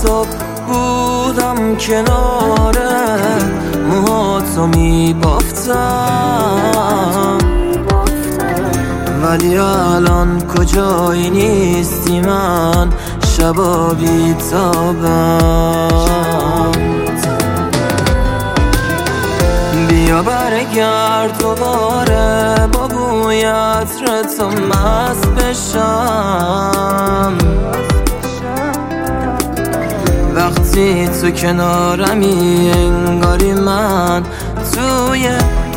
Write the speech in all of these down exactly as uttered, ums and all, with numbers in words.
صبح بودم کنار موهاتو میبافتم، ولی الان کجایی نیستی من شبا بیتابم. بیا برگرد دوباره با بوی عطر تو مست بشم، وقتی تو کنارمی انگاری من توی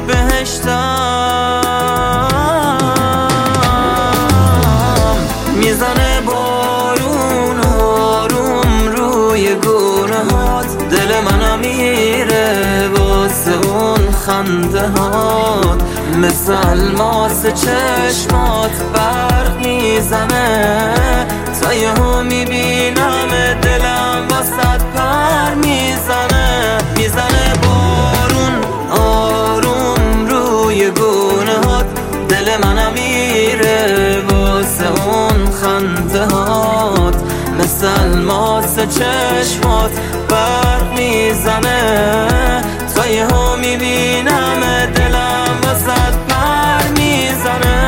بهشتم. میزنه بارون آروم روی گونه هات، دل منم میره واسه اون خنده هات، مثل الماس چشمات برق میزنه تا یهو میبینم دلم واسه پر میزنه. میزنه بارون آروم روی گونه هات، دل منم میره واسه اون خنده هات، مثل الماس چشمات برق میزنه تا یهو میبینم دلم واسه پر میزنه.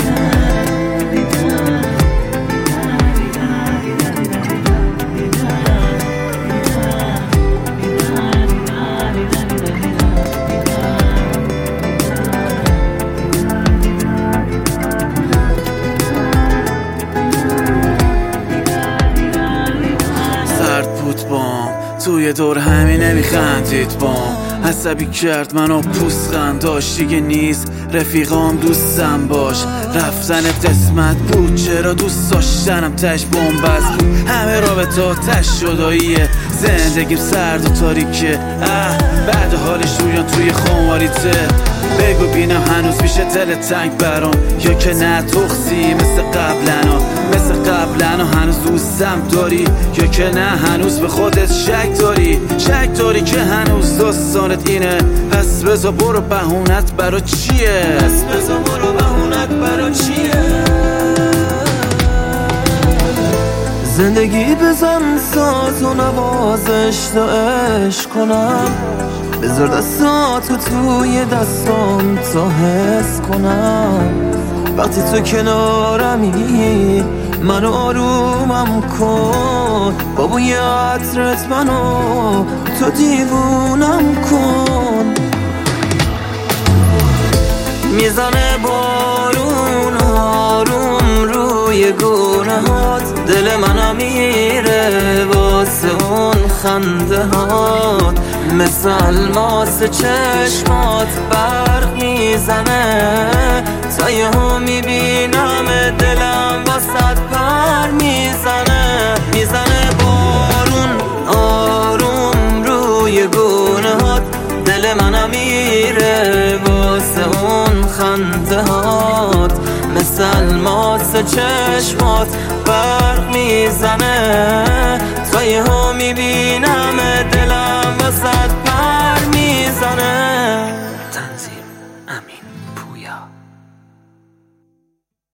توی دور همین نمیخندید بام، عصبی کرد منو پوسخند داشت دیگه نیست رفیقام دوستم باش. رفتنت قسمت بود چرا دوست داشتنم تش بومبست بود، همه رابطه تش جداییه، زندگیم سرد و تاریکه. اه بعد حالش رویان توی خماریته، بگو بینم هنوز میشه دل تنگ برام یا که نه تخصی مثل قبلنا، مثل قبلنا هنوز دوستم داری یا که نه هنوز به خودت شک داری، شک داری که هنوز داستانت اینه، پس بذار برو بهونت برا چیه، پس بذار برو بهونت برا چیه. زندگی بزن ساز و نوازش تا عشق کنم، بذار دستاتو توی دستام تا حس کنم، وقتی تو کنارمی منو آرومم کن، با بوی عطرت منو تو دیوونم کن. میزنه بارون آروم روی گونه هات، دل منم میره واسه اون خنده هات، مثل الماس چشمات برق میزنه تا یهو میبینم دلم واسه پر میزنه. میزنه بارون آروم روی گونه هات، دل منم میره واسه اون خنده هات، مثل الماس چشمات برق میزنه تا یهو میبینم دلم واسه پر میزنه. تنظیم امین.